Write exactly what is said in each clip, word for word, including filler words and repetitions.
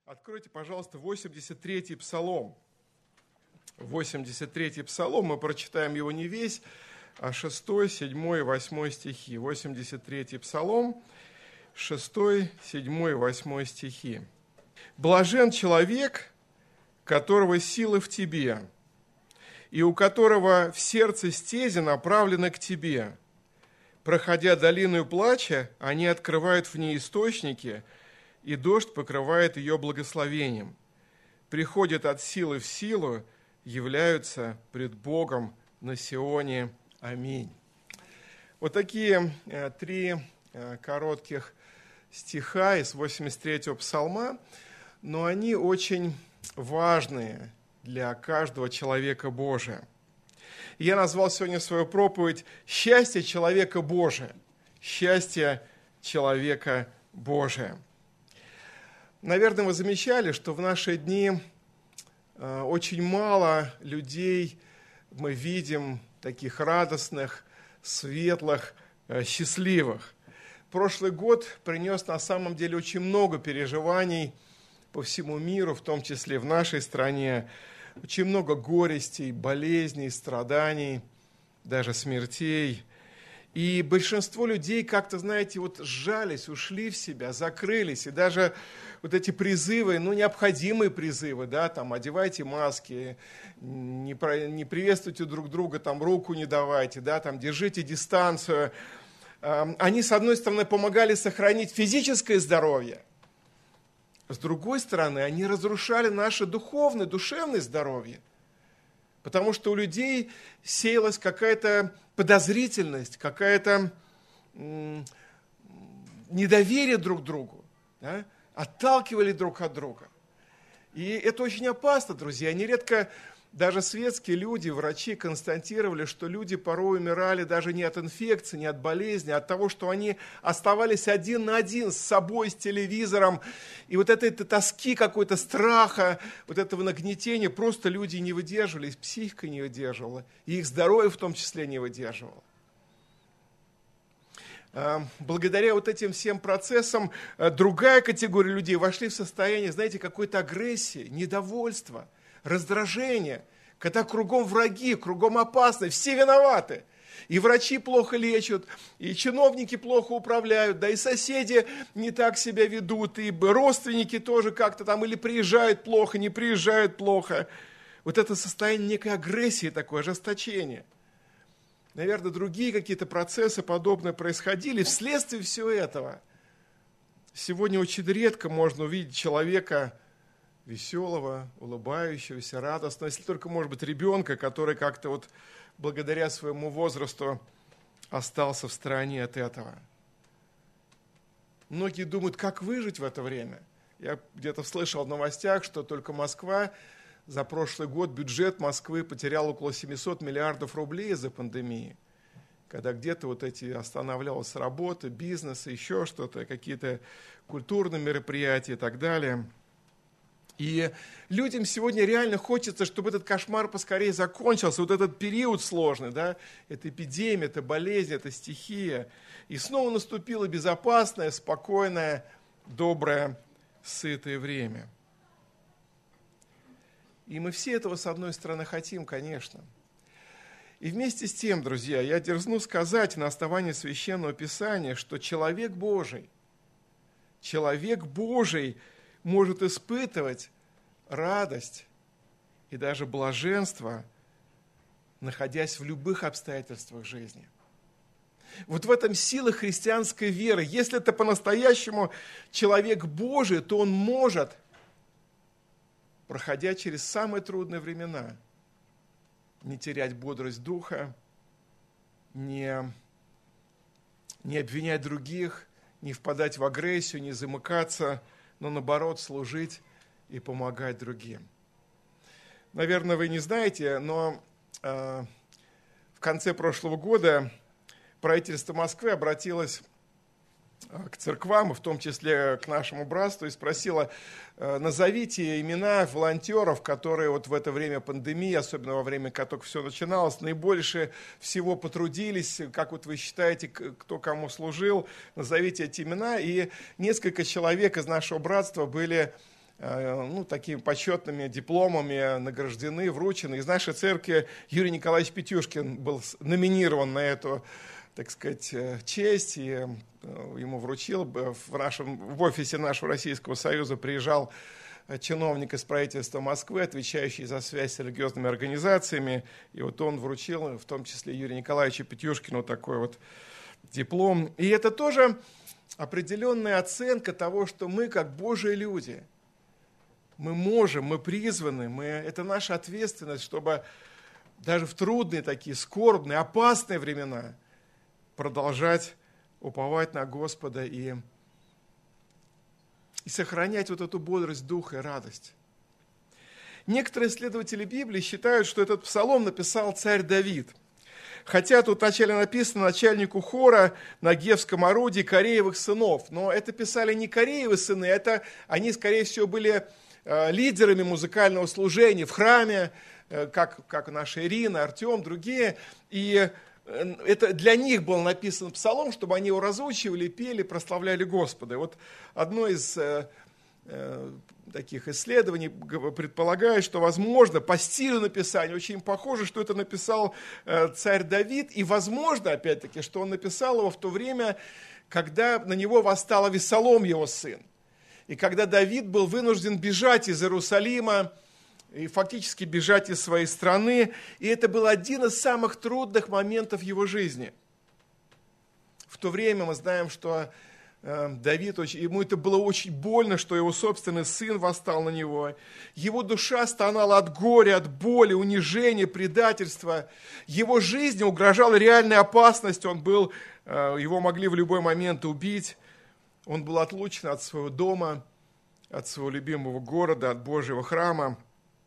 Откройте, пожалуйста, восемьдесят третий псалом. восемьдесят третий псалом, мы прочитаем его не весь, а шестой, седьмой и восьмой стихи. восемьдесят третий псалом, шестой, седьмой и восьмой стихи. «Блажен человек, которого силы в тебе, и у которого в сердце стези направлены к тебе. Проходя долину плача, они открывают в ней источники, и дождь покрывает ее благословением. Приходят от силы в силу, являются пред Богом на Сионе. Аминь». Вот такие э, три э, коротких стиха из восемьдесят третьего псалма, но они очень важные для каждого человека Божия. Я назвал сегодня свою проповедь «Счастье человека Божия». Счастье человека Божия. Наверное, вы замечали, что в наши дни очень мало людей мы видим таких радостных, светлых, счастливых. Прошлый год принес на самом деле очень много переживаний по всему миру, в том числе в нашей стране. Очень много горестей, болезней, страданий, даже смертей. И большинство людей как-то, знаете, вот сжались, ушли в себя, закрылись. И даже вот эти призывы, ну, необходимые призывы, да, там, одевайте маски, не, про, не приветствуйте друг друга, там, руку не давайте, да, там, держите дистанцию. Они, с одной стороны, помогали сохранить физическое здоровье, с другой стороны, они разрушали наше духовное, душевное здоровье. Потому что у людей сеялась какая-то подозрительность, какая-то м- недоверие друг к другу, да? Отталкивали друг от друга. И это очень опасно, друзья. Нередко даже светские люди, врачи констатировали, что люди порой умирали даже не от инфекции, не от болезни, а от того, что они оставались один на один с собой, с телевизором. И вот этой, этой тоски, какой-то страха, вот этого нагнетения просто люди не выдерживали, их психика не выдерживала, и их здоровье в том числе не выдерживало. Благодаря вот этим всем процессам другая категория людей вошли в состояние, знаете, какой-то агрессии, недовольства, раздражение, когда кругом враги, кругом опасны, все виноваты. И врачи плохо лечат, и чиновники плохо управляют, да и соседи не так себя ведут, и родственники тоже как-то там или приезжают плохо, не приезжают плохо. Вот это состояние некой агрессии, такое ожесточение. Наверное, другие какие-то процессы подобные происходили вследствие всего этого. Сегодня очень редко можно увидеть человека веселого, улыбающегося, радостного, если только, может быть, ребенка, который как-то вот благодаря своему возрасту остался в стороне от этого. Многие думают, как выжить в это время. Я где-то слышал в новостях, что только Москва за прошлый год, бюджет Москвы потерял около семьсот миллиардов рублей из-за пандемии. Когда где-то вот эти останавливалась работа, бизнес, еще что-то, какие-то культурные мероприятия и так далее. И людям сегодня реально хочется, чтобы этот кошмар поскорее закончился, вот этот период сложный, да, это эпидемия, это болезнь, это стихия. И снова наступило безопасное, спокойное, доброе, сытое время. И мы все этого, с одной стороны, хотим, конечно. И вместе с тем, друзья, я дерзну сказать на основании Священного Писания, что человек Божий, человек Божий может испытывать радость и даже блаженство, находясь в любых обстоятельствах жизни. Вот в этом сила христианской веры. Если это по-настоящему человек Божий, то он может, проходя через самые трудные времена, не терять бодрость духа, не, не обвинять других, не впадать в агрессию, не замыкаться, но наоборот служить и помогать другим. Наверное, вы не знаете, но э, в конце прошлого года правительство Москвы обратилось к церквам, и в том числе к нашему братству, и спросила, назовите имена волонтеров, которые вот в это время пандемии, особенно во время, как только все начиналось, наибольше всего потрудились, как вот вы считаете, кто кому служил, назовите эти имена. И несколько человек из нашего братства были ну, такими почетными дипломами награждены, вручены. Из нашей церкви Юрий Николаевич Петюшкин был номинирован на эту, так сказать, честь, и ему вручил. В, нашем, в офисе нашего Российского Союза приезжал чиновник из правительства Москвы, отвечающий за связь с религиозными организациями, и вот он вручил, в том числе Юрию Николаевичу Петюшкину, такой вот диплом. И это тоже определенная оценка того, что мы, как Божьи люди, мы можем, мы призваны, мы, это наша ответственность, чтобы даже в трудные такие, скорбные, опасные времена продолжать уповать на Господа и и сохранять вот эту бодрость духа и радость. Некоторые исследователи Библии считают, что этот псалом написал царь Давид. Хотя тут вначале написано начальнику хора на гевском орудии Кореевых сынов. Но это писали не Кореевы сыны, это они, скорее всего, были э, лидерами музыкального служения в храме, э, как, как наша Ирина, Артем, другие. И это для них был написан псалом, чтобы они его разучивали, пели, прославляли Господа. И вот одно из э, э, таких исследований предполагает, что, возможно, по стилю написания очень похоже, что это написал э, царь Давид, и, возможно, опять-таки, что он написал его в то время, когда на него восстал Авессалом, его сын. И когда Давид был вынужден бежать из Иерусалима, и фактически бежать из своей страны. И это был один из самых трудных моментов его жизни. В то время мы знаем, что э, Давид, ему это было очень больно, что его собственный сын восстал на него. Его душа стонала от горя, от боли, унижения, предательства. Его жизни угрожала реальная опасность. Он был, э, его могли в любой момент убить. Он был отлучен от своего дома, от своего любимого города, от Божьего храма.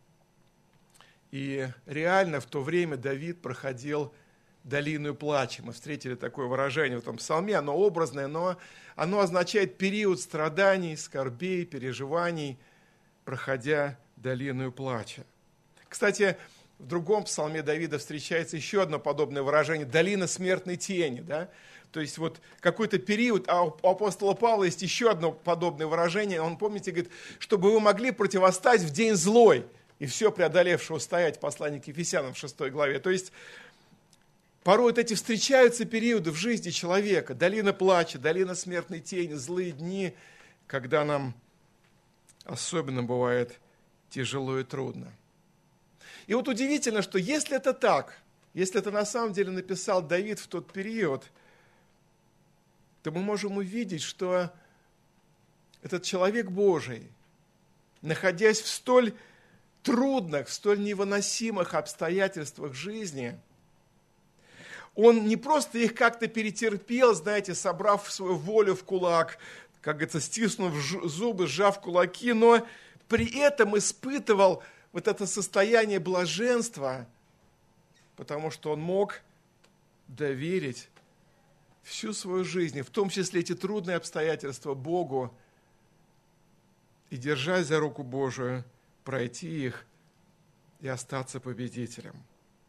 И реально в то время Давид проходил долину плача. Мы встретили такое выражение в этом псалме, оно образное, но оно означает период страданий, скорбей, переживаний, проходя долину плача. Кстати, в другом псалме Давида встречается еще одно подобное выражение – долина смертной тени. Да? То есть вот какой-то период, а у апостола Павла есть еще одно подобное выражение, он, помните, говорит, чтобы вы могли противостать в день злой, и все преодолевшего стоять, послание к Ефесянам в шестой главе. То есть порой вот эти встречаются периоды в жизни человека, долина плача, долина смертной тени, злые дни, когда нам особенно бывает тяжело и трудно. И вот удивительно, что если это так, если это на самом деле написал Давид в тот период, то мы можем увидеть, что этот человек Божий, находясь в столь трудных, в столь невыносимых обстоятельствах жизни, он не просто их как-то перетерпел, знаете, собрав свою волю в кулак, как говорится, стиснув зубы, сжав кулаки, но при этом испытывал вот это состояние блаженства, потому что он мог доверить всю свою жизнь, в том числе эти трудные обстоятельства, Богу, и, держась за руку Божию, пройти их и остаться победителем.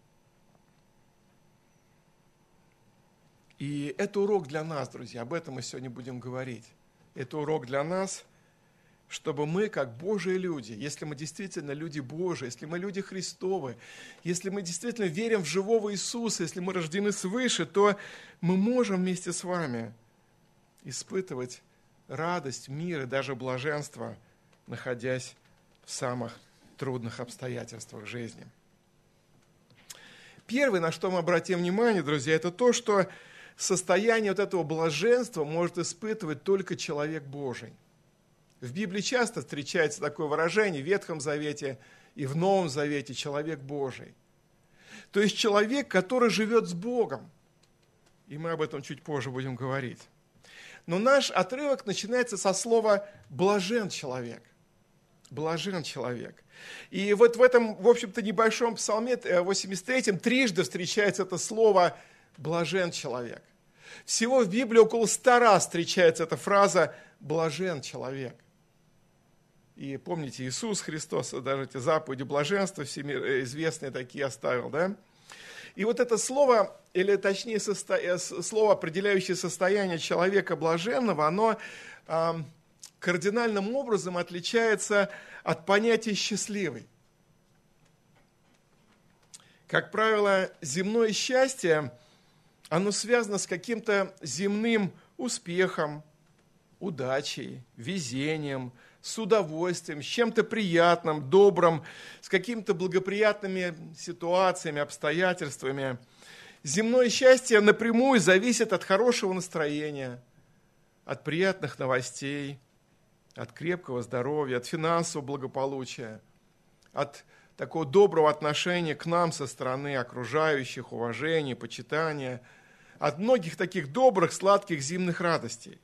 И это урок для нас, друзья, об этом мы сегодня будем говорить. Это урок для нас, чтобы мы, как Божьи люди, если мы действительно люди Божьи, если мы люди Христовы, если мы действительно верим в живого Иисуса, если мы рождены свыше, то мы можем вместе с вами испытывать радость, мир и даже блаженство, находясь в самых трудных обстоятельствах жизни. Первое, на что мы обратим внимание, друзья, это то, что состояние вот этого блаженства может испытывать только человек Божий. В Библии часто встречается такое выражение в Ветхом Завете и в Новом Завете – человек Божий. То есть человек, который живет с Богом. И мы об этом чуть позже будем говорить. Но наш отрывок начинается со слова «блажен человек». Блажен человек. И вот в этом, в общем-то, небольшом псалме, восемьдесят третьем, трижды встречается это слово «блажен человек». Всего в Библии около ста раз встречается эта фраза «блажен человек». И помните, Иисус Христос даже эти заповеди блаженства всеми известные такие оставил, да? И вот это слово, или точнее состо... слово, определяющее состояние человека блаженного, оно э, кардинальным образом отличается от понятия «счастливый». Как правило, земное счастье, оно связано с каким-то земным успехом, удачей, везением, с удовольствием, с чем-то приятным, добрым, с какими-то благоприятными ситуациями, обстоятельствами. Земное счастье напрямую зависит от хорошего настроения, от приятных новостей, от крепкого здоровья, от финансового благополучия, от такого доброго отношения к нам со стороны окружающих, уважения, почитания, от многих таких добрых, сладких земных радостей.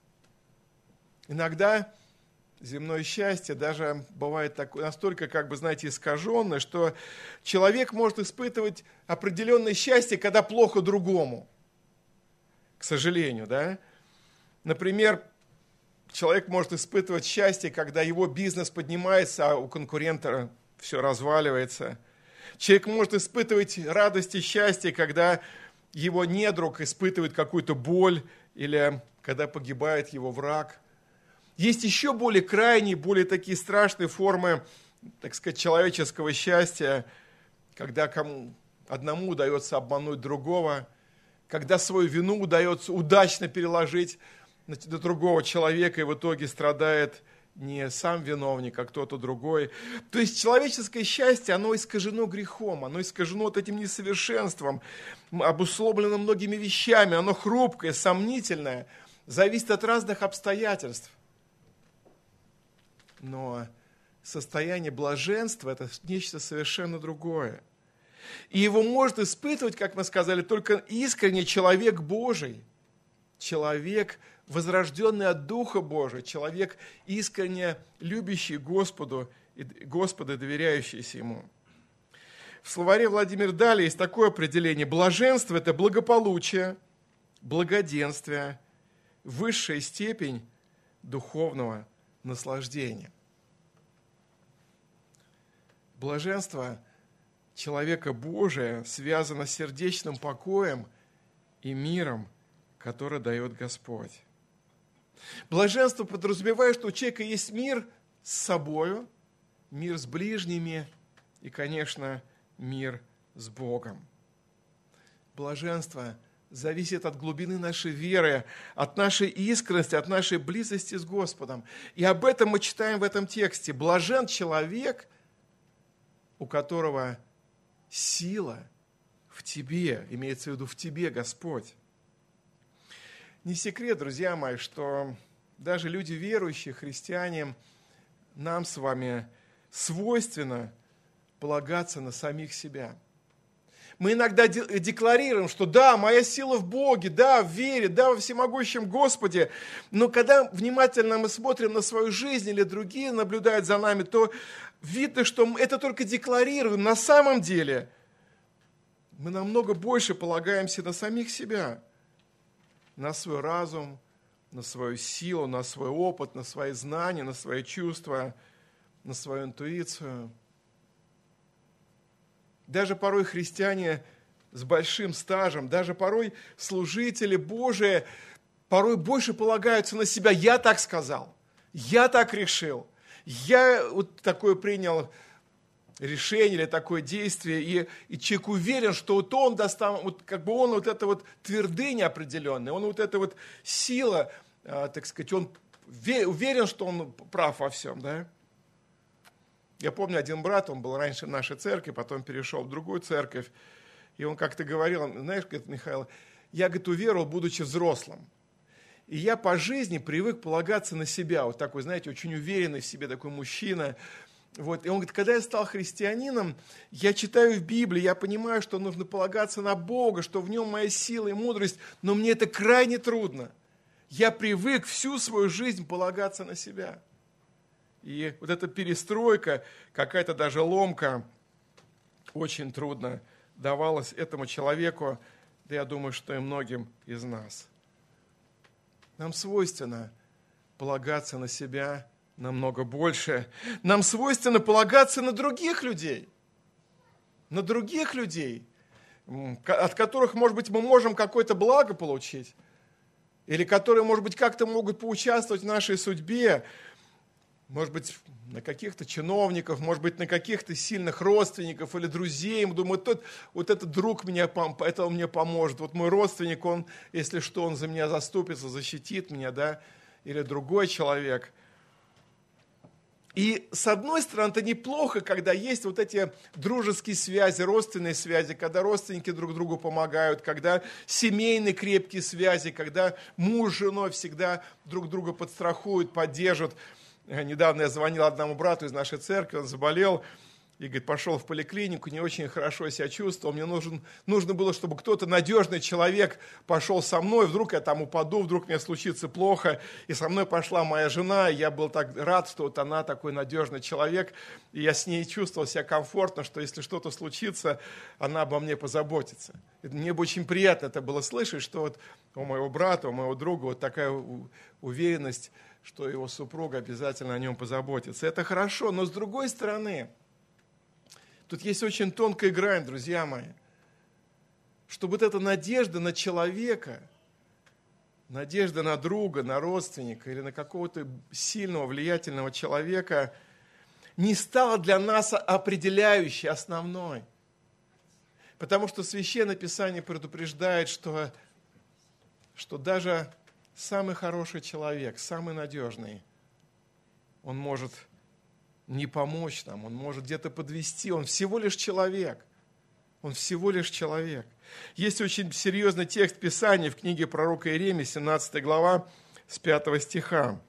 Иногда земное счастье даже бывает такое, настолько, как бы, знаете, искаженное, что человек может испытывать определенное счастье, когда плохо другому. К сожалению, да? Например, человек может испытывать счастье, когда его бизнес поднимается, а у конкурента все разваливается. Человек может испытывать радость и счастье, когда его недруг испытывает какую-то боль или когда погибает его враг. Есть еще более крайние, более такие страшные формы, так сказать, человеческого счастья, когда кому, одному удается обмануть другого, когда свою вину удается удачно переложить на, на другого человека, и в итоге страдает не сам виновник, а кто-то другой. То есть человеческое счастье, оно искажено грехом, оно искажено вот этим несовершенством, обусловлено многими вещами, оно хрупкое, сомнительное, зависит от разных обстоятельств. Но состояние блаженства – это нечто совершенно другое. И его может испытывать, как мы сказали, только искренне человек Божий, человек, возрожденный от Духа Божия, человек, искренне любящий Господу и Господа, доверяющийся Ему. В словаре Владимир Дали есть такое определение. Блаженство – это благополучие, благоденствие, высшая степень духовного наслаждения. Блаженство человека Божия связано с сердечным покоем и миром, который дает Господь. Блаженство подразумевает, что у человека есть мир с собою, мир с ближними и, конечно, мир с Богом. Блаженство зависит от глубины нашей веры, от нашей искренности, от нашей близости с Господом. И об этом мы читаем в этом тексте. Блажен человек, у которого сила в тебе, имеется в виду в тебе, Господь. Не секрет, друзья мои, что даже люди верующие, христиане, нам с вами свойственно полагаться на самих себя. Мы иногда декларируем, что да, моя сила в Боге, да, в вере, да, во всемогущем Господе. Но когда внимательно мы смотрим на свою жизнь или другие наблюдают за нами, то видно, что мы это только декларируем. На самом деле мы намного больше полагаемся на самих себя, на свой разум, на свою силу, на свой опыт, на свои знания, на свои чувства, на свою интуицию. Даже порой христиане с большим стажем, даже порой служители Божии, порой больше полагаются на себя. Я так сказал, я так решил, я вот такое принял решение или такое действие, и, и человек уверен, что вот он даст, вот как бы он вот эта вот твердыня определенная, он вот эта вот сила, а, так сказать, он уверен, что он прав во всем, да? Я помню, один брат, он был раньше в нашей церкви, потом перешел в другую церковь, и он как-то говорил, знаешь, говорит, Михаил, я, говорит, уверовал, будучи взрослым. И я по жизни привык полагаться на себя, вот такой, знаете, очень уверенный в себе такой мужчина. Вот. И он говорит, когда я стал христианином, я читаю в Библии, я понимаю, что нужно полагаться на Бога, что в нем моя сила и мудрость, но мне это крайне трудно. Я привык всю свою жизнь полагаться на себя. И вот эта перестройка, какая-то даже ломка, очень трудно давалась этому человеку, да я думаю, что и многим из нас. Нам свойственно полагаться на себя намного больше. Нам свойственно полагаться на других людей. На других людей, от которых, может быть, мы можем какое-то благо получить. или которые, может быть, как-то могут поучаствовать в нашей судьбе, может быть, на каких-то чиновников, может быть, на каких-то сильных родственников или друзей. Мы думаем, вот, вот этот друг меня, это мне поможет. Вот мой родственник, он, если что, он за меня заступится, защитит меня, да, или другой человек. И с одной стороны, это неплохо, когда есть вот эти дружеские связи, родственные связи, когда родственники друг другу помогают, когда семейные крепкие связи, когда муж с женой всегда друг друга подстрахуют, поддержат. Недавно я звонил одному брату из нашей церкви, он заболел, и, говорит, пошел в поликлинику, не очень хорошо себя чувствовал. Мне нужен, нужно было, чтобы кто-то, надежный человек, пошел со мной. Вдруг я там упаду, вдруг мне случится плохо. И со мной пошла моя жена, и я был так рад, что вот она такой надежный человек. И я с ней чувствовал себя комфортно, что если что-то случится, она обо мне позаботится. И мне бы очень приятно это было слышать, что вот у моего брата, у моего друга вот такая уверенность, что его супруга обязательно о нем позаботится. Это хорошо, но с другой стороны, тут есть очень тонкая грань, друзья мои, что вот эта надежда на человека, надежда на друга, на родственника или на какого-то сильного, влиятельного человека не стала для нас определяющей, основной. Потому что Священное Писание предупреждает, что, что даже самый хороший человек, самый надежный, он может не помочь нам, он может где-то подвести, он всего лишь человек, он всего лишь человек. Есть очень серьезный текст Писания в книге пророка Иеремии, семнадцатая глава, с пятого стиха.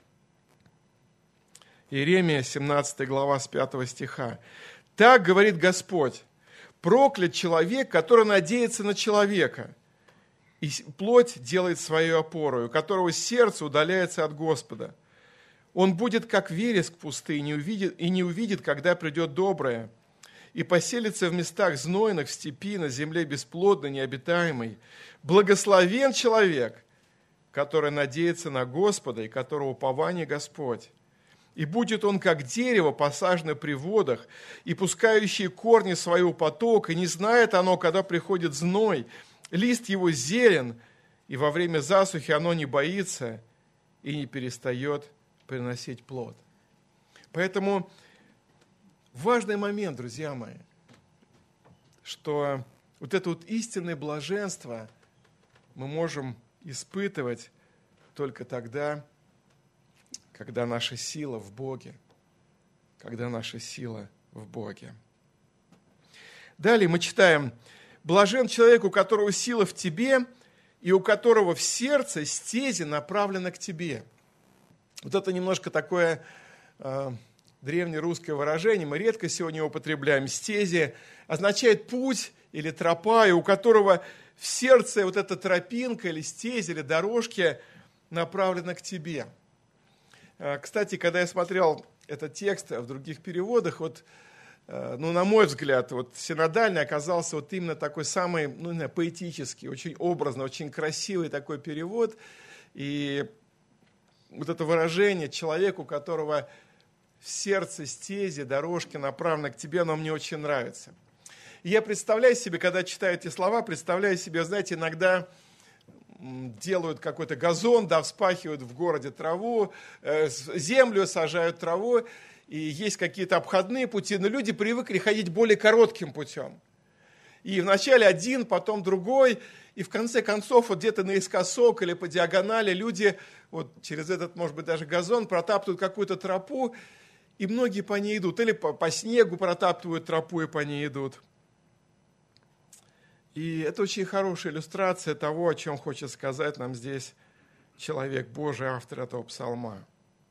Иеремия, семнадцатая глава, с пятого стиха. «Так говорит Господь, проклят человек, который надеется на человека, и плоть делает свою опору, у которого сердце удаляется от Господа. Он будет, как вереск в пустыне, увидит, и не увидит, когда придет доброе, и поселится в местах знойных, в степи, на земле бесплодной, необитаемой. Благословен человек, который надеется на Господа, и которого упование Господь. И будет он, как дерево, посаженное при водах, и пускающее корни свои у потока, и не знает оно, когда приходит зной. Лист его зелен, и во время засухи оно не боится и не перестает приносить плод». Поэтому важный момент, друзья мои, что вот это вот истинное блаженство мы можем испытывать только тогда, когда наша сила в Боге, когда наша сила в Боге. Далее мы читаем: «Блажен человек, у которого сила в тебе, и у которого в сердце стези направлены к тебе». Вот это немножко такое э, древнерусское выражение, мы редко сегодня его употребляем. Стези означает путь или тропа, и у которого в сердце вот эта тропинка или стези, или дорожки направлена к тебе. Э, кстати, когда я смотрел этот текст в других переводах, вот, э, ну, на мой взгляд, вот синодальный оказался вот именно такой самый, ну, не знаю, поэтический, очень образный, очень красивый такой перевод. И вот это выражение «человек, у которого в сердце стези, дорожки направлены к тебе», оно мне очень нравится. И я представляю себе, когда читаю эти слова, представляю себе, знаете, иногда делают какой-то газон, да, вспахивают в городе траву, э, землю сажают траву, и есть какие-то обходные пути, но люди привыкли ходить более коротким путем. И вначале один, потом другой, и в конце концов вот где-то наискосок или по диагонали люди вот через этот, может быть, даже газон протаптывают какую-то тропу, и многие по ней идут, или по, по снегу протаптывают тропу и по ней идут. И это очень хорошая иллюстрация того, о чем хочет сказать нам здесь человек Божий, автор этого псалма.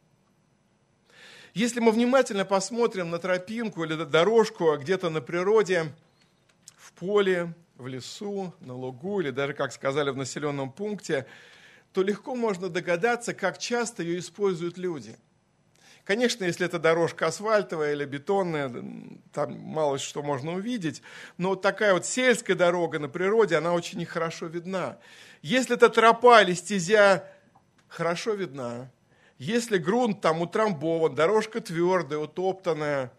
Если мы внимательно посмотрим на тропинку или на дорожку где-то на природе, в поле, в лесу, на лугу или даже, как сказали, в населенном пункте, то легко можно догадаться, как часто ее используют люди. Конечно, если это дорожка асфальтовая или бетонная, там мало что можно увидеть, но вот такая вот сельская дорога на природе, она очень нехорошо видна. Если это тропа или стезя, хорошо видна. Если грунт там утрамбован, дорожка твердая, утоптанная,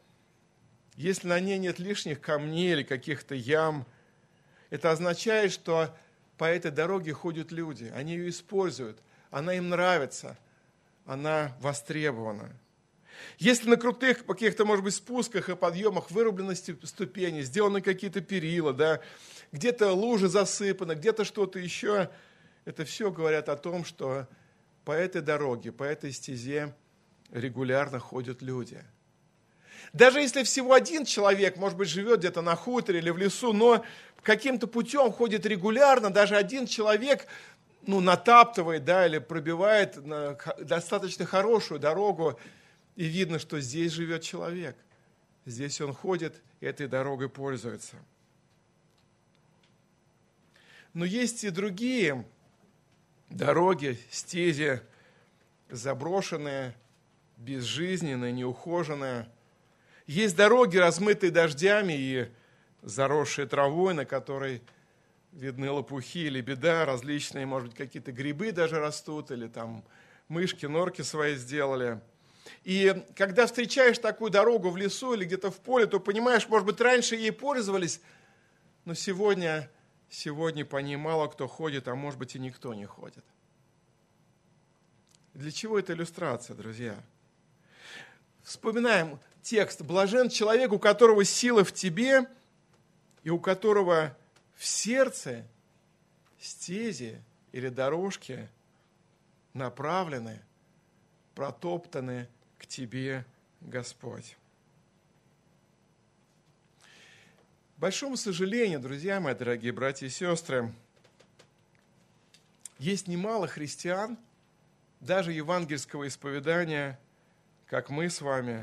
если на ней нет лишних камней или каких-то ям, это означает, что по этой дороге ходят люди, они ее используют, она им нравится, она востребована. Если на крутых каких-то, может быть, спусках и подъемах вырублены ступени, сделаны какие-то перила, да, где-то лужи засыпаны, где-то что-то еще, это все говорят о том, что по этой дороге, по этой стезе регулярно ходят люди. Даже если всего один человек, может быть, живет где-то на хуторе или в лесу, но каким-то путем ходит регулярно, даже один человек, ну, натаптывает, да, или пробивает на достаточно хорошую дорогу, и видно, что здесь живет человек. Здесь он ходит и этой дорогой пользуется. Но есть и другие дороги, стези, заброшенные, безжизненные, неухоженные. Есть дороги, размытые дождями и заросшие травой, на которой видны лопухи или беда, различные, может быть, какие-то грибы даже растут, или там мышки, норки свои сделали. И когда встречаешь такую дорогу в лесу или где-то в поле, то понимаешь, может быть, раньше ей пользовались, но сегодня, сегодня по ней мало кто ходит, а может быть и никто не ходит. Для чего эта иллюстрация, друзья? Вспоминаем текст. «Блажен человек, у которого сила в тебе, и у которого в сердце стези или дорожки направлены, протоптаны к тебе, Господь». К большому сожалению, друзья мои, дорогие братья и сестры, есть немало христиан, даже евангельского исповедания, как мы с вами,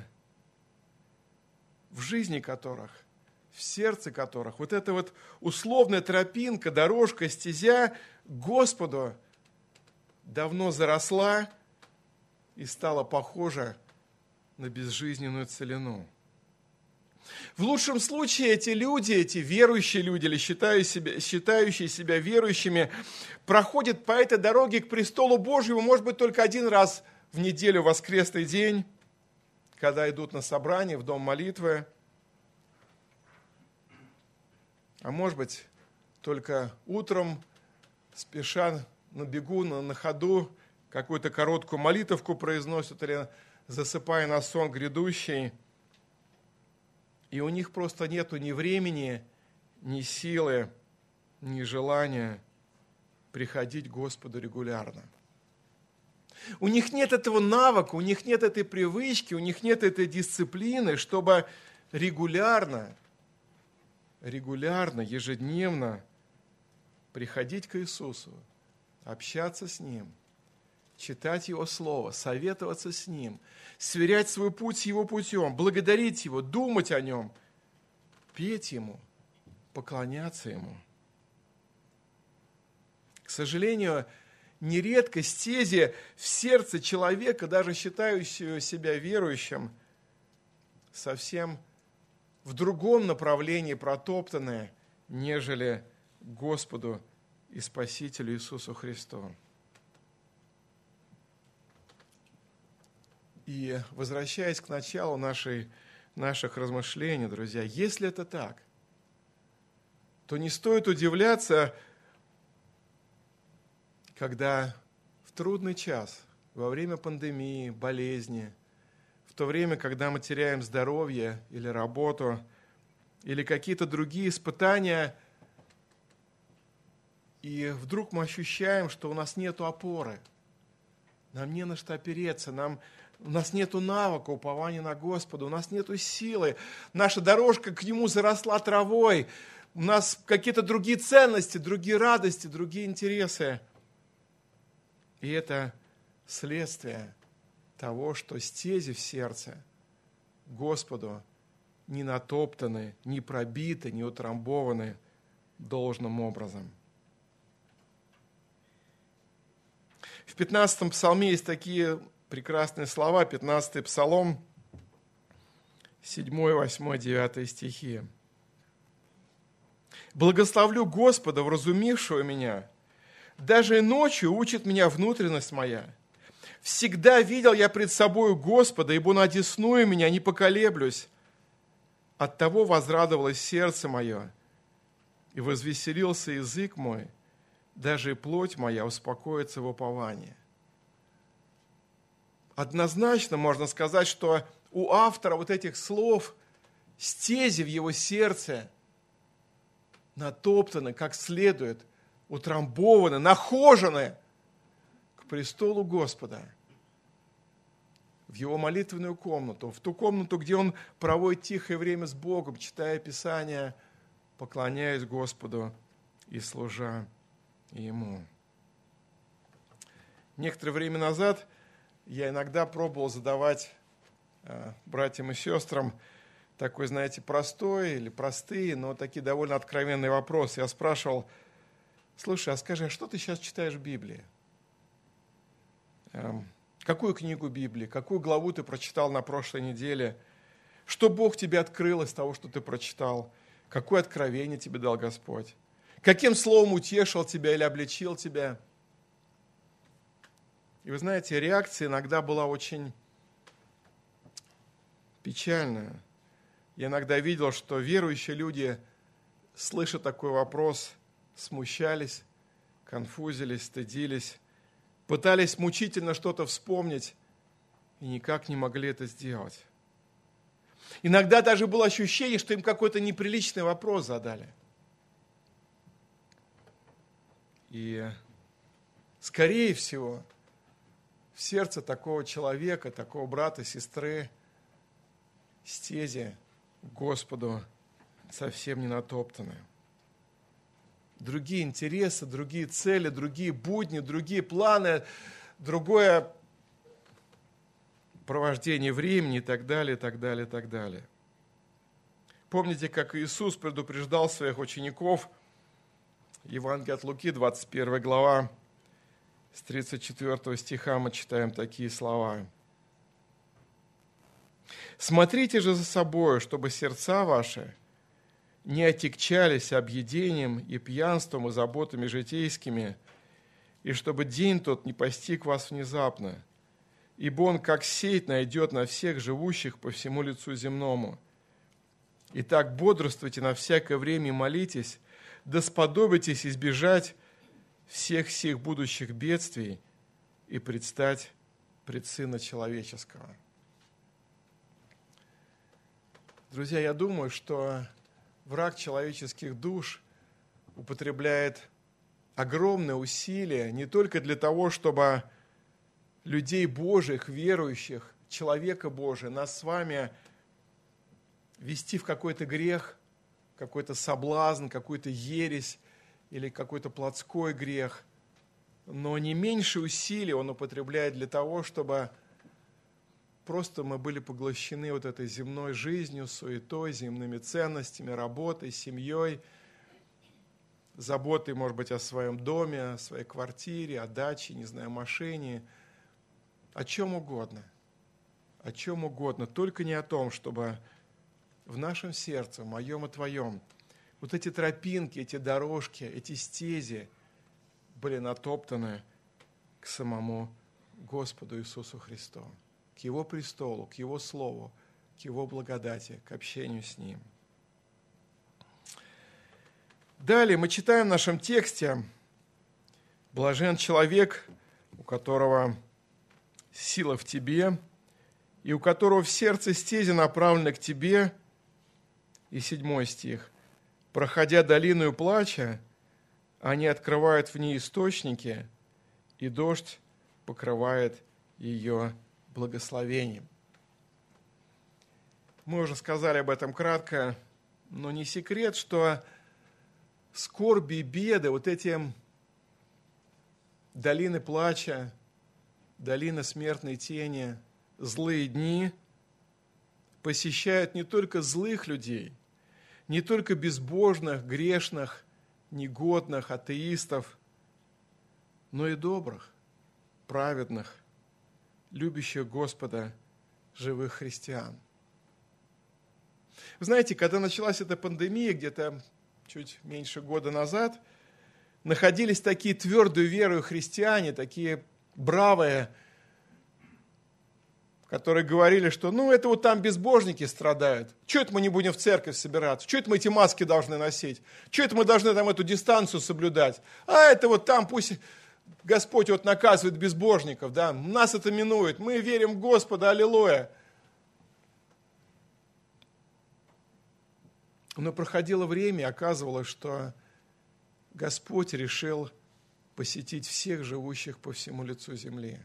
в жизни которых, в сердце которых вот эта вот условная тропинка, дорожка, стезя к Господу давно заросла и стала похожа на безжизненную целину. В лучшем случае эти люди, эти верующие люди, или считающие себя, считающие себя верующими, проходят по этой дороге к престолу Божьему, может быть, только один раз в неделю, в воскресный день, когда идут на собрание в дом молитвы. А может быть, только утром, спеша на бегу, на, на ходу, какую-то короткую молитовку произносят или засыпая на сон грядущий. И у них просто нету ни времени, ни силы, ни желания приходить к Господу регулярно. У них нет этого навыка, у них нет этой привычки, у них нет этой дисциплины, чтобы регулярно, регулярно, ежедневно приходить к Иисусу, общаться с Ним, читать Его Слово, советоваться с Ним, сверять свой путь с Его путем, благодарить Его, думать о Нем, петь Ему, поклоняться Ему. К сожалению, нередко стези в сердце человека, даже считающего себя верующим, совсем в другом направлении протоптанные, нежели Господу и Спасителю Иисусу Христу. И возвращаясь к началу нашей, наших размышлений, друзья, если это так, то не стоит удивляться, когда в трудный час, во время пандемии, болезни, в то время, когда мы теряем здоровье или работу, или какие-то другие испытания, и вдруг мы ощущаем, что у нас нет опоры, нам не на что опереться, нам, у нас нет навыка упования на Господа, у нас нет силы, наша дорожка к Нему заросла травой, у нас какие-то другие ценности, другие радости, другие интересы. И это следствие того, что стези в сердце Господу не натоптаны, не пробиты, не утрамбованы должным образом. В пятнадцатом псалме есть такие прекрасные слова, пятнадцатый псалом, седьмой, восьмой, девятый стихи. «Благословлю Господа, вразумившего меня, даже и ночью учит меня внутренность моя. Всегда видел я пред собою Господа, ибо он одесную меня, не поколеблюсь. Оттого возрадовалось сердце мое, и возвеселился язык мой, даже и плоть моя успокоится в уповании. Однозначно можно сказать, что у автора вот этих слов стези в его сердце натоптаны как следует, утрамбованы, нахожены к престолу Господа, в его молитвенную комнату, в ту комнату, где он проводит тихое время с Богом, читая Писание, поклоняясь Господу и служа Ему. Некоторое время назад я иногда пробовал задавать э, братьям и сестрам такой, знаете, простой или простые, но такие довольно откровенные вопросы. Я спрашивал: слушай, а скажи, а что ты сейчас читаешь в Библии? Эм, какую книгу Библии, какую главу ты прочитал на прошлой неделе? Что Бог тебе открыл из того, что ты прочитал? Какое откровение тебе дал Господь? Каким словом утешил тебя или обличил тебя? И вы знаете, реакция иногда была очень печальная. Я иногда видел, что верующие люди, слыша такой вопрос, смущались, конфузились, стыдились, пытались мучительно что-то вспомнить и никак не могли это сделать. Иногда даже было ощущение, что им какой-то неприличный вопрос задали. И, скорее всего, в сердце такого человека, такого брата, сестры, стези к Господу совсем не натоптаны. Другие интересы, другие цели, другие будни, другие планы, другое провождение времени и так далее, и так далее, и так далее. Помните, как Иисус предупреждал своих учеников? Евангелие от Луки, двадцать первая глава, с тридцать четвёртого стиха мы читаем такие слова. «Смотрите же за собой, чтобы сердца ваши не отягчались объедением и пьянством и заботами житейскими, и чтобы день тот не постиг вас внезапно, ибо он, как сеть, найдет на всех живущих по всему лицу земному. Итак, бодрствуйте на всякое время и молитесь, да сподобитесь избежать всех сих будущих бедствий и предстать пред Сына Человеческого». Друзья, я думаю, что враг человеческих душ употребляет огромные усилия не только для того, чтобы людей Божьих, верующих, человека Божия, нас с вами ввести в какой-то грех, какой-то соблазн, какую-то ересь или какой-то плотской грех, но не меньше усилий он употребляет для того, чтобы просто мы были поглощены вот этой земной жизнью, суетой, земными ценностями, работой, семьей, заботой, может быть, о своем доме, о своей квартире, о даче, не знаю, машине, о чем угодно, о чем угодно, только не о том, чтобы в нашем сердце, в моем и твоем, вот эти тропинки, эти дорожки, эти стези были натоптаны к самому Господу Иисусу Христу, к Его престолу, к Его Слову, к Его благодати, к общению с Ним. Далее мы читаем в нашем тексте: «Блажен человек, у которого сила в тебе, и у которого в сердце стези направлены к тебе». И седьмой стих. «Проходя долину плача, они открывают в ней источники, и дождь покрывает ее благословением». Мы уже сказали об этом кратко, но не секрет, что скорби и беды, вот эти долины плача, долина смертной тени, злые дни посещают не только злых людей, не только безбожных, грешных, негодных, атеистов, но и добрых, праведных, любящих Господа, живых христиан. Вы знаете, когда началась эта пандемия, где-то чуть меньше года назад, находились такие твердую верою христиане, такие бравые, которые говорили, что ну это вот там безбожники страдают. Чего это мы не будем в церковь собираться? Чего это мы эти маски должны носить? Чего это мы должны там эту дистанцию соблюдать? А это вот там пусть Господь вот наказывает безбожников, да? Нас это минует. Мы верим в Господа, аллилуйя. Но проходило время, и оказывалось, что Господь решил посетить всех живущих по всему лицу земли.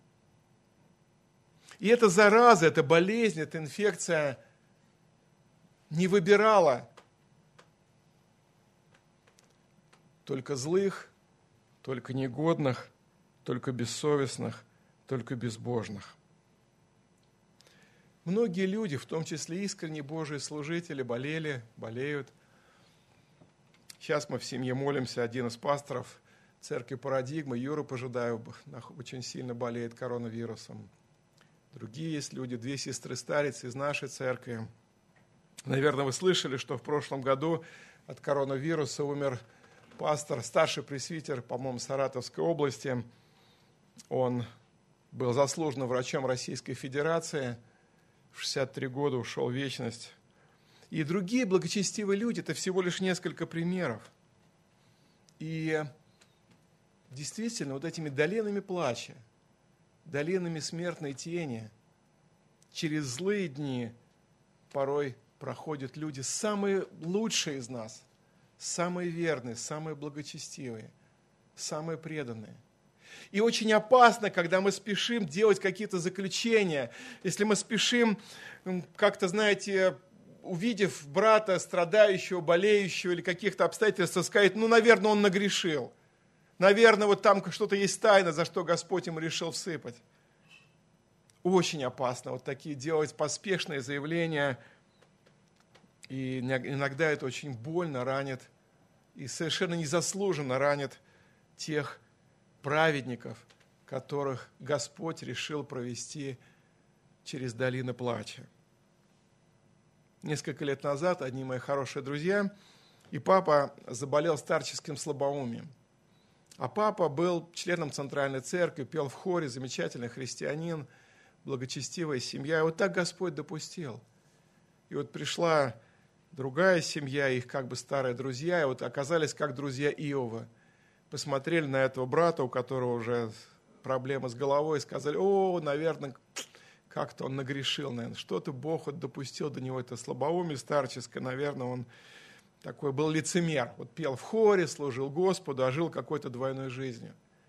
И эта зараза, эта болезнь, эта инфекция не выбирала только злых, только негодных, только бессовестных, только безбожных. Многие люди, в том числе искренние Божьи служители, болели, болеют. Сейчас мы в семье молимся, один из пасторов церкви «Парадигма», Юра Пожидаев, очень сильно болеет коронавирусом. Другие есть люди, две сестры-старицы из нашей церкви. Наверное, вы слышали, что в прошлом году от коронавируса умер пастор, старший пресвитер, по-моему, Саратовской области. Он был заслуженным врачом Российской Федерации. В шестьдесят три года ушел в вечность. И другие благочестивые люди, это всего лишь несколько примеров. И действительно, вот этими долинами плача, долинами смертной тени, через злые дни порой проходят люди, самые лучшие из нас, самые верные, самые благочестивые, самые преданные. И очень опасно, когда мы спешим делать какие-то заключения, если мы спешим, как-то, знаете, увидев брата, страдающего, болеющего или каких-то обстоятельств, сказать, ну, наверное, он нагрешил. Наверное, вот там что-то есть тайна, за что Господь ему решил всыпать. Очень опасно вот такие делать поспешные заявления. И иногда это очень больно ранит и совершенно незаслуженно ранит тех праведников, которых Господь решил провести через долины плача. Несколько лет назад одни мои хорошие друзья и папа заболел старческим слабоумием. А папа был членом Центральной Церкви, пел в хоре, замечательный христианин, благочестивая семья. И вот так Господь допустил. И вот пришла другая семья, их как бы старые друзья, и вот оказались как друзья Иова. Посмотрели на этого брата, у которого уже проблемы с головой, и сказали, о, наверное, как-то он нагрешил, наверное, что-то Бог вот допустил до него, это слабоумие старческое, наверное, он такой был лицемер. Вот пел в хоре, служил Господу, а жил какой-то двойной жизнью.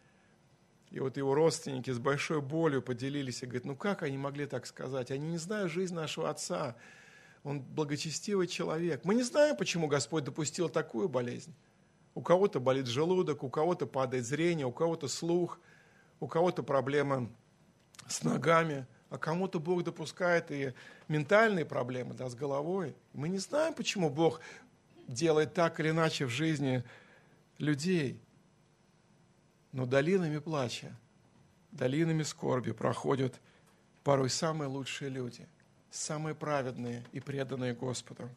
И вот его родственники с большой болью поделились и говорят, ну как они могли так сказать? Они не знают жизнь нашего отца. Он благочестивый человек. Мы не знаем, почему Господь допустил такую болезнь. У кого-то болит желудок, у кого-то падает зрение, у кого-то слух, у кого-то проблемы с ногами, а кому-то Бог допускает и ментальные проблемы, да, с головой. Мы не знаем, почему Бог делает так или иначе в жизни людей. Но долинами плача, долинами скорби проходят порой самые лучшие люди, самые праведные и преданные Господу.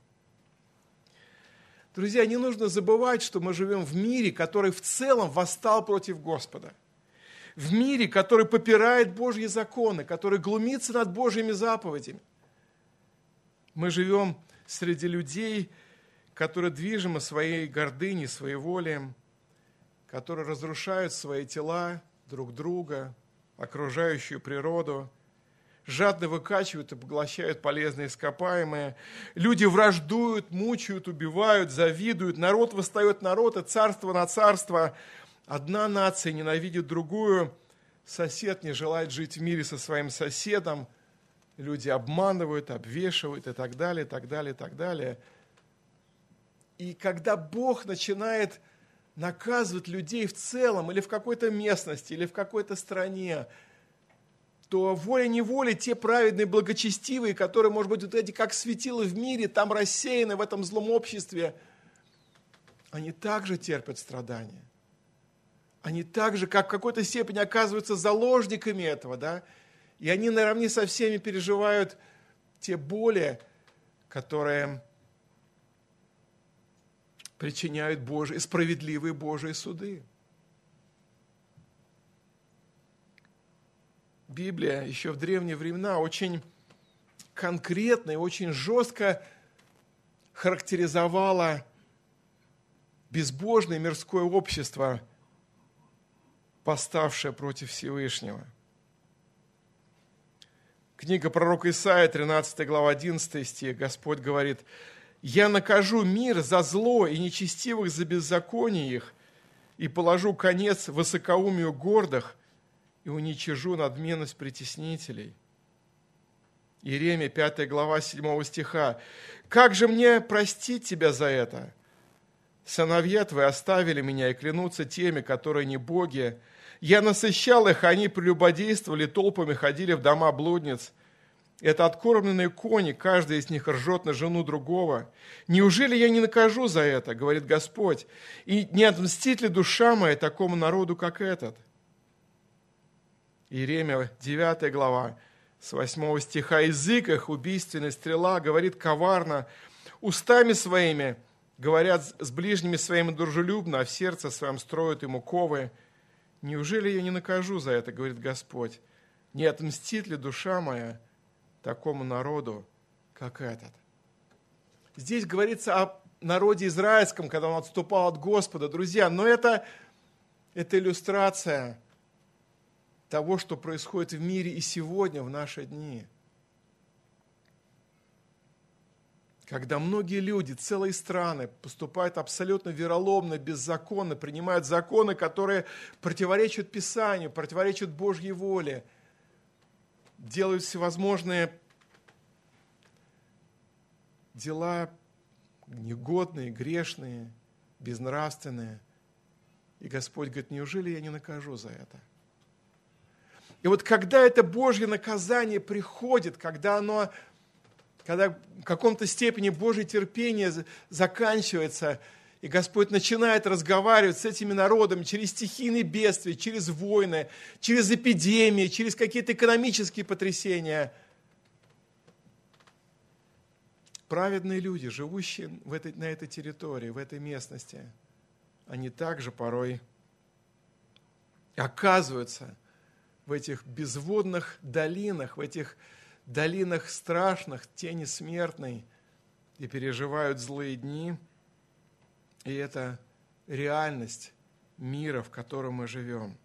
Друзья, не нужно забывать, что мы живем в мире, который в целом восстал против Господа. В мире, который попирает Божьи законы, который глумится над Божьими заповедями. Мы живем среди людей, которые движимы своей гордыней, своей волей, которые разрушают свои тела, друг друга, окружающую природу, жадно выкачивают и поглощают полезные ископаемые. Люди враждуют, мучают, убивают, завидуют. Народ восстает народ, и царство на царство. Одна нация ненавидит другую. Сосед не желает жить в мире со своим соседом. Люди обманывают, обвешивают и так далее, и так далее, и так далее. И когда Бог начинает наказывать людей в целом, или в какой-то местности, или в какой-то стране, то волей-неволей те праведные, благочестивые, которые, может быть, вот эти как светила в мире, там рассеяны в этом злом обществе, они также терпят страдания. Они также, как в какой-то степени, оказываются заложниками этого, да? И они наравне со всеми переживают те боли, которые причиняют Божьи, справедливые Божьи суды. Библия еще в древние времена очень конкретно и очень жестко характеризовала безбожное мирское общество, восставшее против Всевышнего. Книга пророка Исаия, тринадцатая глава, одиннадцатый стих, Господь говорит: «Я накажу мир за зло и нечестивых за беззаконие их, и положу конец высокоумию гордых, и уничижу надменность притеснителей». Иеремия, пятая глава, седьмого стиха. «Как же мне простить тебя за это? Сыновья твои оставили меня и клянутся теми, которые не боги. Я насыщал их, они прелюбодействовали, толпами ходили в дома блудниц. Это откормленные кони, каждый из них ржет на жену другого. Неужели я не накажу за это, говорит Господь, и не отмстит ли душа моя такому народу, как этот?» Иеремия, девятая глава, с восьмого стиха. «Язык их, убийственная стрела, говорит коварно, устами своими говорят с ближними своими дружелюбно, а в сердце своем строят ему ковы. Неужели я не накажу за это, говорит Господь? Не отмстит ли душа моя такому народу, как этот?» Здесь говорится о народе израильском, когда он отступал от Господа. Друзья, но это, это иллюстрация того, что происходит в мире и сегодня, в наши дни. Когда многие люди, целые страны поступают абсолютно вероломно, беззаконно, принимают законы, которые противоречат Писанию, противоречат Божьей воле, делают всевозможные дела негодные, грешные, безнравственные. И Господь говорит: неужели я не накажу за это? И вот когда это Божье наказание приходит, когда оно, когда в каком-то степени Божье терпение заканчивается, и Господь начинает разговаривать с этими народами через стихийные бедствия, через войны, через эпидемии, через какие-то экономические потрясения, праведные люди, живущие в этой, на этой территории, в этой местности, они также порой оказываются в этих безводных долинах, в этих долинах страшных, тени смертной, и переживают злые дни. И это реальность мира, в котором мы живем.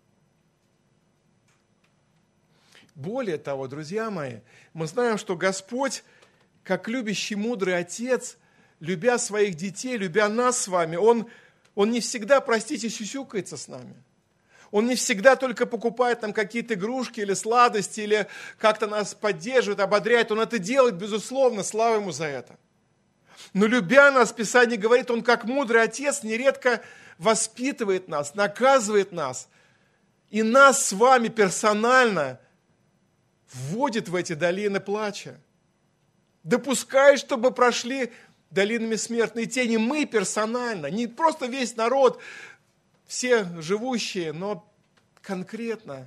Более того, друзья мои, мы знаем, что Господь, как любящий мудрый Отец, любя своих детей, любя нас с вами, Он, он не всегда, простите, сюсюкается с нами. Он не всегда только покупает нам какие-то игрушки или сладости, или как-то нас поддерживает, ободряет. Он это делает, безусловно, слава Ему за это. Но любя нас, Писание говорит, Он, как мудрый Отец, нередко воспитывает нас, наказывает нас. И нас с вами персонально вводит в эти долины плача. Допускает, чтобы прошли долинами смертной тени. Мы персонально, не просто весь народ, все живущие, но конкретно.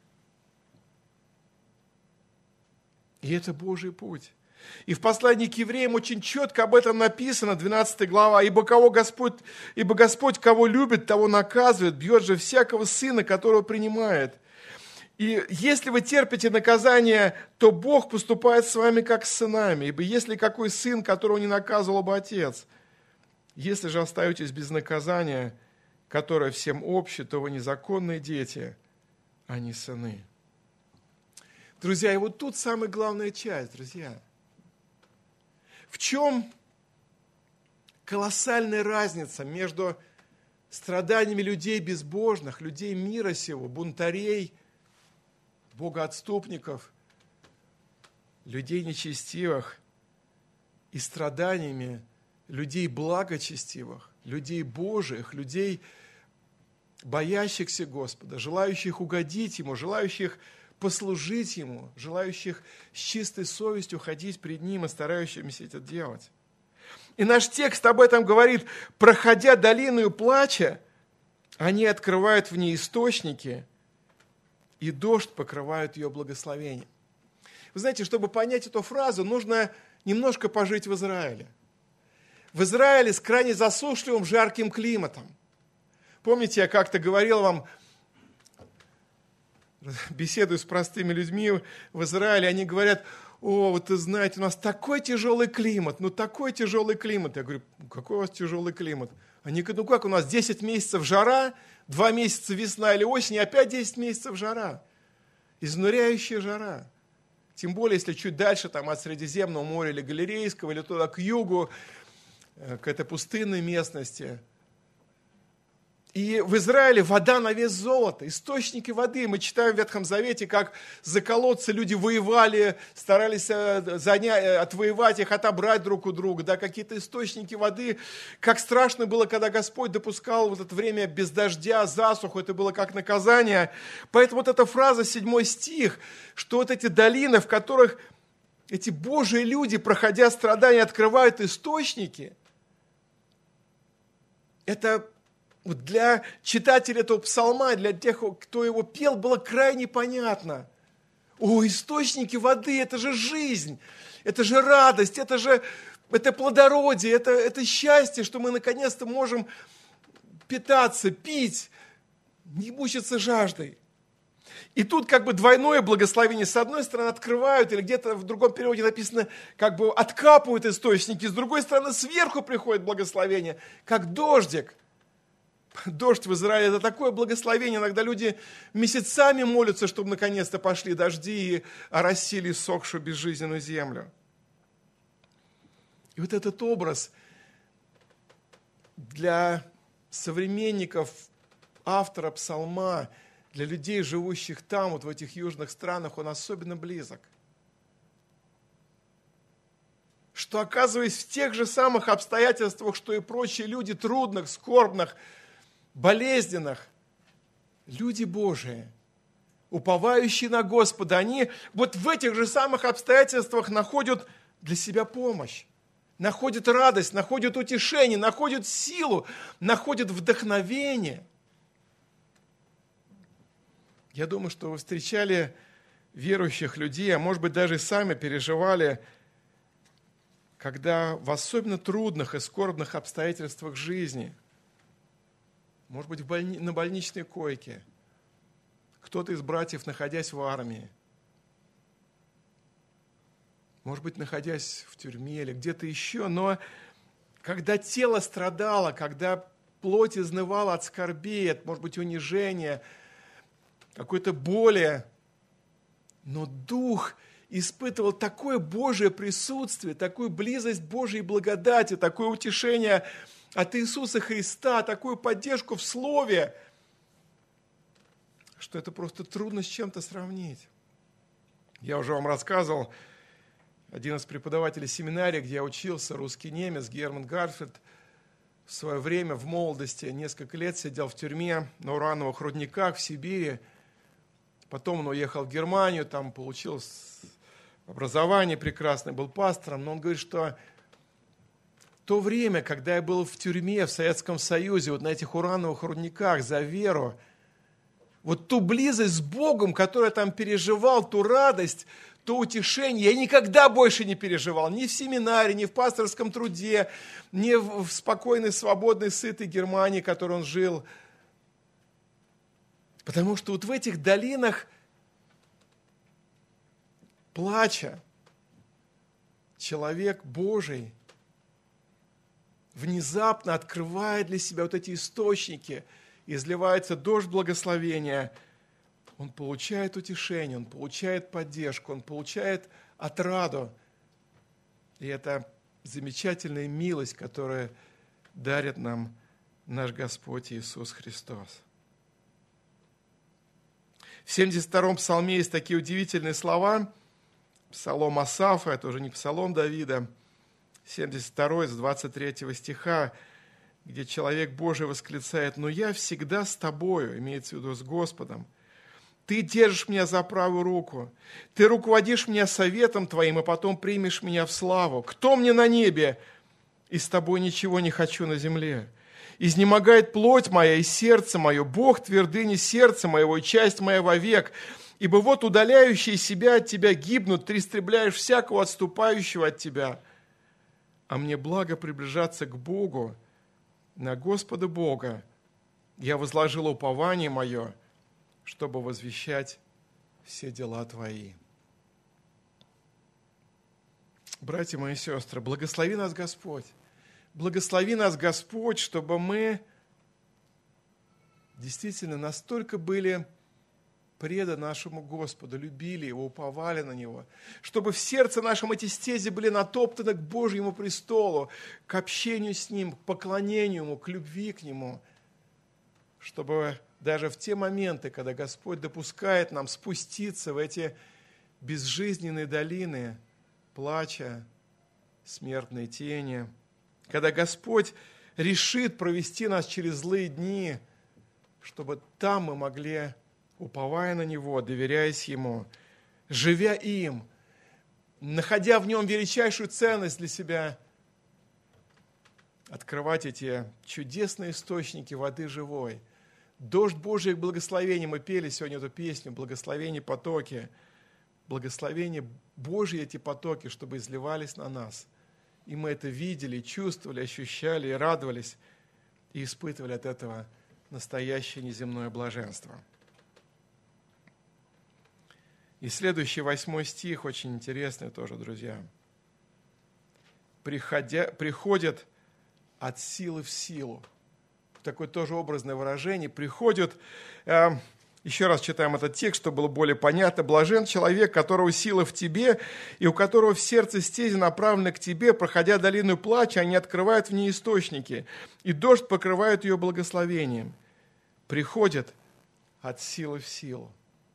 И это Божий путь. И в послании к евреям очень четко об этом написано, двенадцатая глава. «Ибо, кого Господь, ибо Господь, кого любит, того наказывает, бьет же всякого сына, которого принимает. И если вы терпите наказание, то Бог поступает с вами как с сынами. Ибо если какой сын, которого не наказывал бы отец, если же остаетесь без наказания, которое всем обще, то вы незаконные дети, а не сыны». Друзья, и вот тут самая главная часть, друзья. В чем колоссальная разница между страданиями людей безбожных, людей мира сего, бунтарей, богоотступников, людей нечестивых и страданиями людей благочестивых, людей Божиих, людей, боящихся Господа, желающих угодить Ему, желающих послужить Ему, желающих с чистой совестью ходить пред Ним и старающимся это делать. И наш текст об этом говорит: проходя долину плача, они открывают в ней источники, и дождь покрывает ее благословение. Вы знаете, чтобы понять эту фразу, нужно немножко пожить в Израиле. В Израиле с крайне засушливым, жарким климатом. Помните, я как-то говорил вам, беседую с простыми людьми в Израиле, они говорят: о, вот вы знаете, у нас такой тяжелый климат, ну такой тяжелый климат. Я говорю: какой у вас тяжелый климат? Они говорят: ну как, у нас десять месяцев жара, два месяца весна или осень, и опять десять месяцев жара. Изнуряющая жара. Тем более, если чуть дальше, там, от Средиземного моря или Галилейского, или туда, к югу, к этой пустынной местности. И в Израиле вода на вес золота, источники воды. Мы читаем в Ветхом Завете, как за колодцы люди воевали, старались занять, отвоевать их, отобрать друг у друга, да, какие-то источники воды. Как страшно было, когда Господь допускал в это время без дождя, засуху, это было как наказание. Поэтому вот эта фраза, седьмой стих, что вот эти долины, в которых эти Божьи люди, проходя страдания, открывают источники, это... Вот для читателей этого псалма, для тех, кто его пел, было крайне понятно. О, источники воды, это же жизнь, это же радость, это же это плодородие, это, это счастье, что мы наконец-то можем питаться, пить, не мучиться жаждой. И тут как бы двойное благословение. С одной стороны открывают, или где-то в другом переводе написано, как бы откапывают источники, с другой стороны сверху приходит благословение, как дождик. Дождь в Израиле – это такое благословение. Иногда люди месяцами молятся, чтобы наконец-то пошли дожди и оросили иссохшую безжизненную землю. И вот этот образ для современников автора псалма, для людей, живущих там, вот в этих южных странах, он особенно близок. Что, оказываясь в тех же самых обстоятельствах, что и прочие люди, трудных, скорбных, болезненных, люди Божии, уповающие на Господа, они вот в этих же самых обстоятельствах находят для себя помощь, находят радость, находят утешение, находят силу, находят вдохновение. Я думаю, что вы встречали верующих людей, а может быть даже сами переживали, когда в особенно трудных и скорбных обстоятельствах жизни, может быть, в больни... на больничной койке, кто-то из братьев, находясь в армии, может быть, находясь в тюрьме или где-то еще, но когда тело страдало, когда плоть изнывала от скорбей, от, может быть, унижения, какой-то боли, но дух испытывал такое Божие присутствие, такую близость Божьей благодати, такое утешение от Иисуса Христа, такую поддержку в Слове, что это просто трудно с чем-то сравнить. Я уже вам рассказывал, один из преподавателей семинарии, где я учился, русский немец, Герман Гарфельд, в свое время, в молодости, несколько лет сидел в тюрьме на урановых рудниках в Сибири. Потом он уехал в Германию, там получил образование прекрасное, был пастором. Но он говорит, что то время, когда я был в тюрьме в Советском Союзе, вот на этих урановых рудниках за веру, вот ту близость с Богом, которую я там переживал, ту радость, то утешение, я никогда больше не переживал. Ни в семинаре, ни в пасторском труде, ни в спокойной, свободной, сытой Германии, в которой он жил. Потому что вот в этих долинах плача человек Божий внезапно открывает для себя вот эти источники, изливается дождь благословения, он получает утешение, он получает поддержку, он получает отраду. И это замечательная милость, которую дарит нам наш Господь Иисус Христос. В семьдесят втором псалме есть такие удивительные слова. Псалом Асафа, это уже не псалом Давида, семьдесят второй, с двадцать третьего стиха, где человек Божий восклицает: «Но я всегда с тобою», имеется в виду с Господом. «Ты держишь меня за правую руку, ты руководишь меня советом твоим, и потом примешь меня в славу. Кто мне на небе? И с тобой ничего не хочу на земле. Изнемогает плоть моя и сердце мое, Бог твердыни сердца моего и часть моя вовек. Ибо вот удаляющие себя от тебя гибнут, ты истребляешь всякого отступающего от тебя. А мне благо приближаться к Богу, на Господа Бога. Я возложил упование мое, чтобы возвещать все дела Твои. Братья мои и сестры, благослови нас Господь. Благослови нас Господь, чтобы мы действительно настолько были преданы нашему Господу, любили Его, уповали на Него, чтобы в сердце нашем эти стези были натоптаны к Божьему престолу, к общению с Ним, к поклонению Ему, к любви к Нему, чтобы даже в те моменты, когда Господь допускает нам спуститься в эти безжизненные долины, плача, смертные тени, когда Господь решит провести нас через злые дни, чтобы там мы могли, уповая на Него, доверяясь Ему, живя им, находя в Нем величайшую ценность для себя, открывать эти чудесные источники воды живой. Дождь Божьих благословений, мы пели сегодня эту песню, благословения потоки, благословения Божьи эти потоки, чтобы изливались на нас. И мы это видели, чувствовали, ощущали и радовались, и испытывали от этого настоящее неземное блаженство. И следующий восьмой стих, очень интересный тоже, друзья. Приходя, приходят от силы в силу. Такое тоже образное выражение. Приходят, э, еще раз читаем этот текст, чтобы было более понятно. Блажен человек, которого сила в тебе, и у которого в сердце стези направлены к тебе, проходя долину плача, они открывают в ней источники, и дождь покрывает ее благословением. Приходят от силы в силу.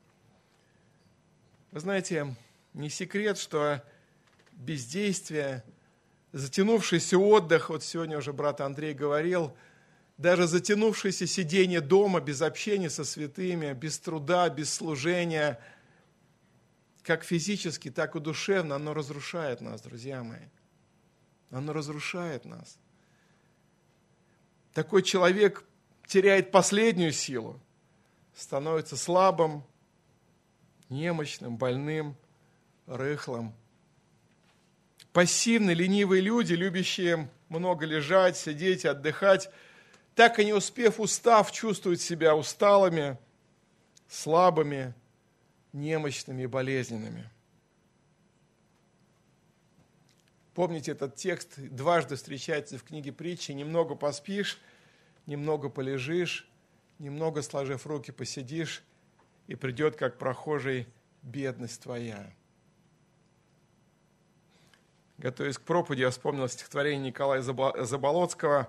Вы знаете, не секрет, что бездействие, затянувшийся отдых, вот сегодня уже брат Андрей говорил, даже затянувшееся сидение дома без общения со святыми, без труда, без служения, как физически, так и душевно, оно разрушает нас, друзья мои. Оно разрушает нас. Такой человек теряет последнюю силу, становится слабым, немощным, больным, рыхлым. Пассивные, ленивые люди, любящие много лежать, сидеть, отдыхать, так и не успев, устав, чувствуют себя усталыми, слабыми, немощными и болезненными. Помните, этот текст дважды встречается в книге притчи. Немного поспишь, немного полежишь, немного сложив руки посидишь, и придет, как прохожий, бедность твоя. Готовясь к проповеди, я вспомнил стихотворение Николая Заболоцкого.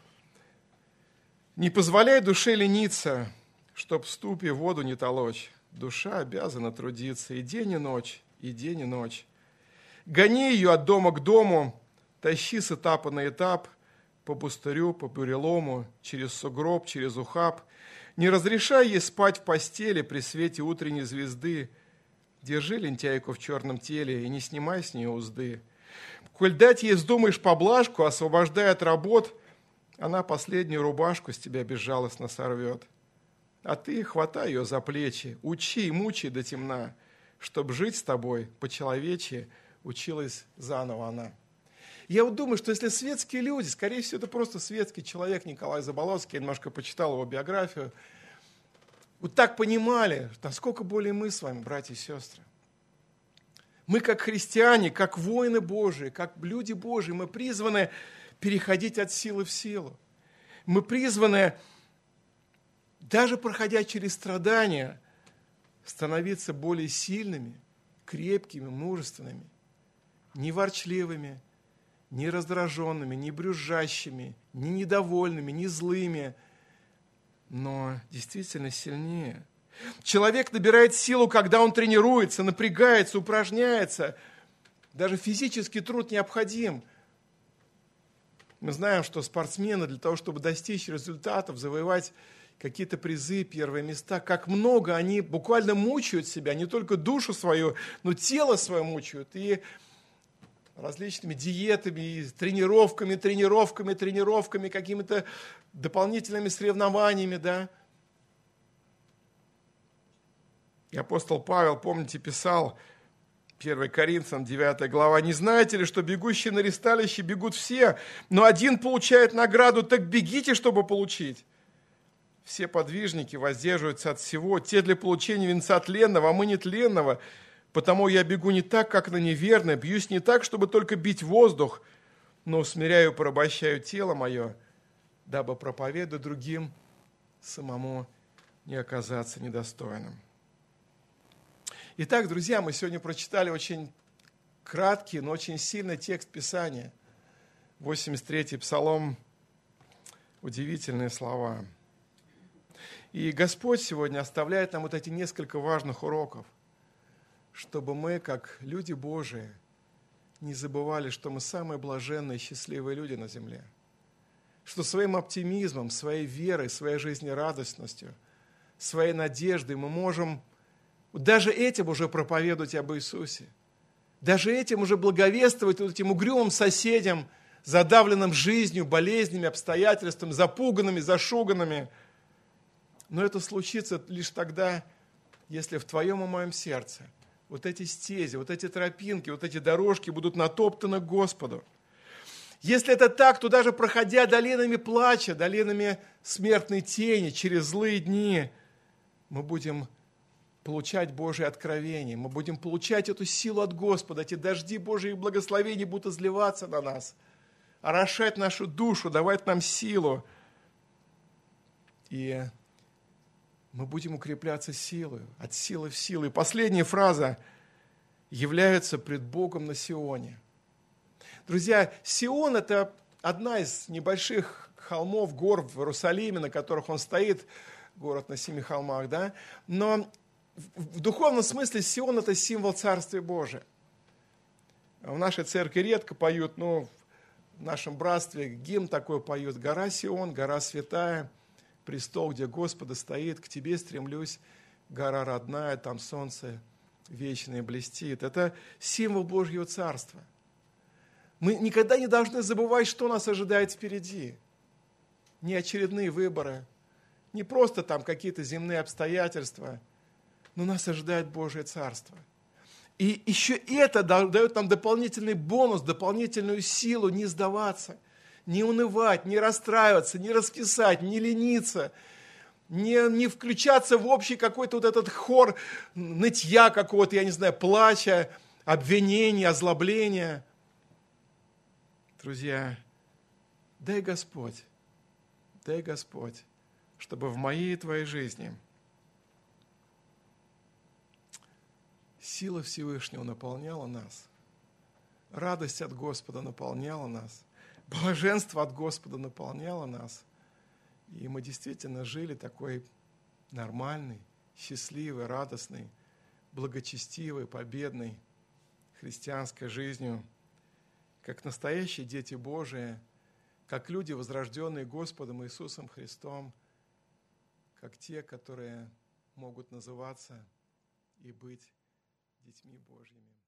«Не позволяй душе лениться, чтоб в ступе воду не толочь. Душа обязана трудиться и день, и ночь, и день, и ночь. Гони ее от дома к дому, тащи с этапа на этап, по пустырю, по бурелому, через сугроб, через ухаб. Не разрешай ей спать в постели при свете утренней звезды. Держи лентяйку в черном теле и не снимай с нее узды. Коль дать ей вздумаешь поблажку, освобождая от работ, она последнюю рубашку с тебя безжалостно сорвет. А ты хватай ее за плечи, учи и мучай до темна, чтоб жить с тобой по-человечьи училась заново она». Я вот думаю, что если светские люди, скорее всего, это просто светский человек Николай Заболоцкий, я немножко почитал его биографию, вот так понимали, насколько более мы с вами, братья и сестры. Мы как христиане, как воины Божии, как люди Божии, мы призваны переходить от силы в силу. Мы призваны, даже проходя через страдания, становиться более сильными, крепкими, мужественными, не ворчливыми, не раздраженными, не брюзжащими, не недовольными, не злыми, но действительно сильнее. Человек набирает силу, когда он тренируется, напрягается, упражняется. Даже физический труд необходим. Мы знаем, что спортсмены для того, чтобы достичь результатов, завоевать какие-то призы, первые места, как много они буквально мучают себя, не только душу свою, но тело свое мучают. И различными диетами, и тренировками, тренировками, тренировками, какими-то дополнительными соревнованиями, да. И апостол Павел, помните, писал, первое Коринфянам, девятая глава, «Не знаете ли, что бегущие на ресталище бегут все, но один получает награду, так бегите, чтобы получить». все подвижники воздерживаются от всего, те для получения венца тленного, а мы не тленного, потому я бегу не так, как на неверное, бьюсь не так, чтобы только бить воздух, но усмиряю и порабощаю тело мое, дабы проповедовать другим, самому не оказаться недостойным. Итак, друзья, мы сегодня прочитали очень краткий, но очень сильный текст Писания. восемьдесят третий Псалом. Удивительные слова. И Господь сегодня оставляет нам вот эти несколько важных уроков, чтобы мы, как люди Божии, не забывали, что мы самые блаженные и счастливые люди на земле. Что своим оптимизмом, своей верой, своей жизнерадостностью, своей надеждой мы можем даже этим уже проповедовать об Иисусе. Даже этим уже благовествовать вот этим угрюмым соседям, задавленным жизнью, болезнями, обстоятельствами, запуганными, зашуганными. Но это случится лишь тогда, если в твоем и моем сердце вот эти стези, вот эти тропинки, вот эти дорожки будут натоптаны к Господу. Если это так, то даже проходя долинами плача, долинами смертной тени, через злые дни, мы будем получать Божие откровение, мы будем получать эту силу от Господа, эти дожди Божьих благословений будут изливаться на нас, орошать нашу душу, давать нам силу. И мы будем укрепляться силой, от силы в силу. И последняя фраза: являются пред Богом на Сионе. Друзья, Сион – это одна из небольших холмов, гор в Иерусалиме, на которых он стоит, город на семи холмах, да? Но в духовном смысле Сион – это символ Царствия Божия. В нашей церкви редко поют, но в нашем братстве гимн такой поют: «Гора Сион, гора святая, престол, где Господа стоит, к тебе стремлюсь, гора родная, там солнце вечное блестит». Это символ Божьего Царства. Мы никогда не должны забывать, что нас ожидает впереди. Не очередные выборы, не просто там какие-то земные обстоятельства, но нас ожидает Божье Царство. И еще это дает нам дополнительный бонус, дополнительную силу не сдаваться, не унывать, не расстраиваться, не раскисать, не лениться, не, не включаться в общий какой-то вот этот хор нытья какого-то, я не знаю, плача, обвинения, озлобления. Друзья, дай Господь, дай Господь, чтобы в моей и твоей жизни сила Всевышнего наполняла нас, радость от Господа наполняла нас, блаженство от Господа наполняло нас, и мы действительно жили такой нормальной, счастливой, радостной, благочестивой, победной христианской жизнью, как настоящие дети Божии, как люди, возрожденные Господом Иисусом Христом, как те, которые могут называться и быть детьми Божьими.